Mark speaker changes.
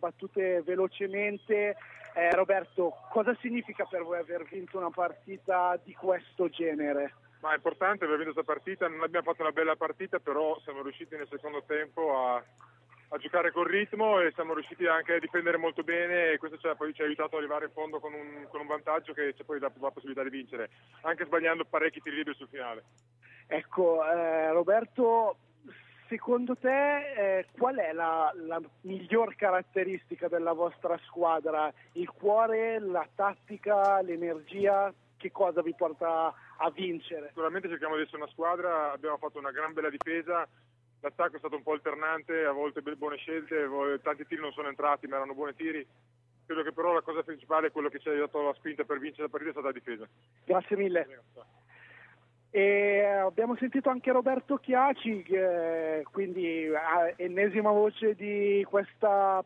Speaker 1: battute velocemente. Roberto, cosa significa per voi aver vinto una partita di questo genere?
Speaker 2: Ma è importante aver vinto questa partita, non abbiamo fatto una bella partita, però siamo riusciti nel secondo tempo a giocare col ritmo e siamo riusciti anche a difendere molto bene e questo ci ha aiutato ad arrivare in fondo con un vantaggio che ci ha poi dato la possibilità di vincere, anche sbagliando parecchi tiri liberi sul finale.
Speaker 1: Ecco, Roberto, secondo te qual è la miglior caratteristica della vostra squadra? Il cuore, la tattica, l'energia? Che cosa vi porta a vincere?
Speaker 2: Sicuramente cerchiamo di essere una squadra, abbiamo fatto una gran bella difesa, l'attacco è stato un po' alternante, a volte buone scelte, tanti tiri non sono entrati ma erano buoni tiri. Credo che però la cosa principale, quello che ci ha dato la spinta per vincere la partita, è stata la difesa.
Speaker 1: Grazie mille. E abbiamo sentito anche Roberto Chiaci, quindi ennesima voce di questa